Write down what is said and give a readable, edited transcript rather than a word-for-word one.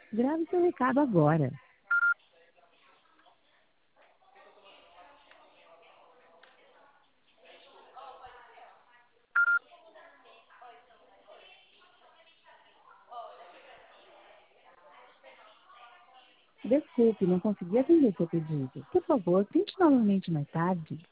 Grave seu recado agora. Desculpe, não consegui atender seu pedido. Por favor, tente novamente mais tarde.